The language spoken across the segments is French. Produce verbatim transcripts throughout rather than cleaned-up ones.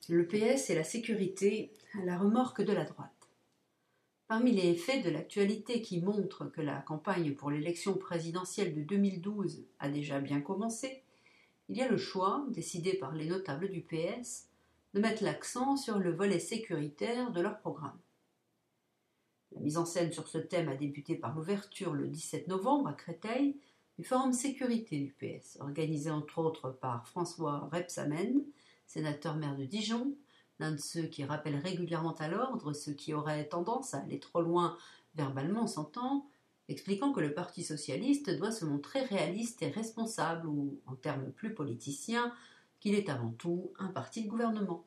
Le P S et la sécurité à la remorque de la droite. Parmi les faits de l'actualité qui montrent que la campagne pour l'élection présidentielle de deux mille douze a déjà bien commencé, il y a le choix, décidé par les notables du P S, de mettre l'accent sur le volet sécuritaire de leur programme. La mise en scène sur ce thème a débuté par l'ouverture le dix-sept novembre à Créteil du Forum Sécurité du P S, organisé entre autres par François Rebsamen, sénateur-maire de Dijon, l'un de ceux qui rappellent régulièrement à l'ordre ceux qui auraient tendance à aller trop loin verbalement, s'entend, expliquant que le Parti socialiste doit se montrer réaliste et responsable, ou, en termes plus politiciens, qu'il est avant tout un parti de gouvernement.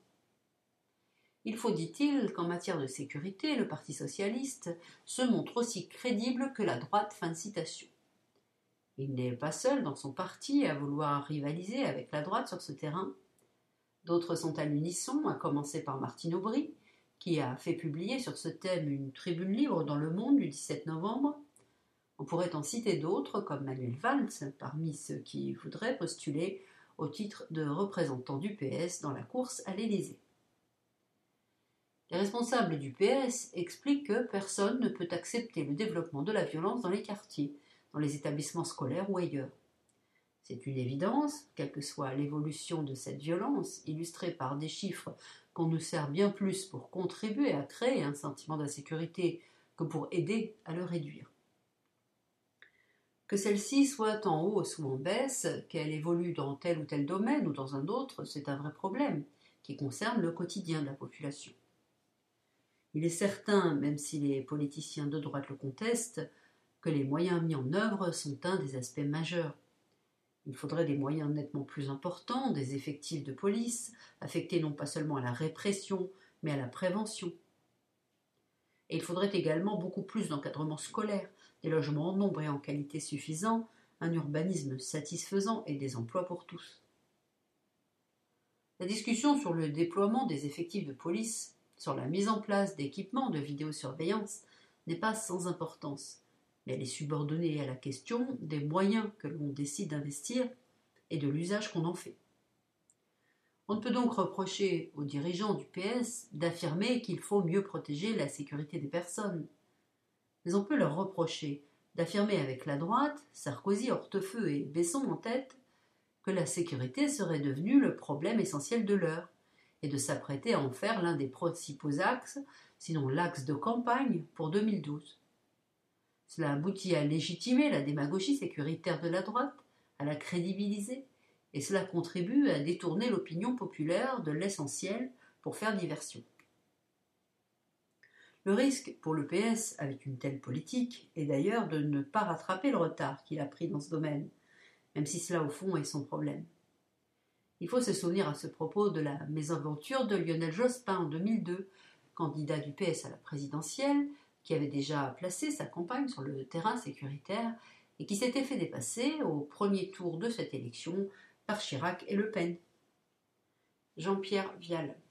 Il faut, dit-il, qu'en matière de sécurité, le Parti socialiste se montre aussi crédible que la droite. Fin de citation. Il n'est pas seul dans son parti à vouloir rivaliser avec la droite sur ce terrain. D'autres sont à l'unisson, à commencer par Martine Aubry, qui a fait publier sur ce thème une tribune libre dans Le Monde du dix-sept novembre. On pourrait en citer d'autres, comme Manuel Valls, parmi ceux qui voudraient postuler au titre de représentant du P S dans la course à l'Élysée. Les responsables du P S expliquent que personne ne peut accepter le développement de la violence dans les quartiers, dans les établissements scolaires ou ailleurs. C'est une évidence, quelle que soit l'évolution de cette violence, illustrée par des chiffres qu'on nous sert bien plus pour contribuer à créer un sentiment d'insécurité que pour aider à le réduire. Que celle-ci soit en hausse ou en baisse, qu'elle évolue dans tel ou tel domaine ou dans un autre, c'est un vrai problème qui concerne le quotidien de la population. Il est certain, même si les politiciens de droite le contestent, que les moyens mis en œuvre sont un des aspects majeurs. Il faudrait des moyens nettement plus importants, des effectifs de police, affectés non pas seulement à la répression, mais à la prévention. Et il faudrait également beaucoup plus d'encadrement scolaire, des logements en nombre et en qualité suffisants, un urbanisme satisfaisant et des emplois pour tous. La discussion sur le déploiement des effectifs de police, sur la mise en place d'équipements de vidéosurveillance, n'est pas sans importance, mais elle est subordonnée à la question des moyens que l'on décide d'investir et de l'usage qu'on en fait. On ne peut donc reprocher aux dirigeants du P S d'affirmer qu'il faut mieux protéger la sécurité des personnes. Mais on peut leur reprocher d'affirmer avec la droite, Sarkozy, Hortefeux et Besson en tête, que la sécurité serait devenue le problème essentiel de l'heure, et de s'apprêter à en faire l'un des principaux axes, sinon l'axe de campagne, pour deux mille douze. Cela aboutit à légitimer la démagogie sécuritaire de la droite, à la crédibiliser, et cela contribue à détourner l'opinion populaire de l'essentiel pour faire diversion. Le risque pour le P S, avec une telle politique, est d'ailleurs de ne pas rattraper le retard qu'il a pris dans ce domaine, même si cela au fond est son problème. Il faut se souvenir à ce propos de la mésaventure de Lionel Jospin en deux mille deux, candidat du P S à la présidentielle, qui avait déjà placé sa campagne sur le terrain sécuritaire et qui s'était fait dépasser au premier tour de cette élection par Chirac et Le Pen. Jean-Pierre Vial.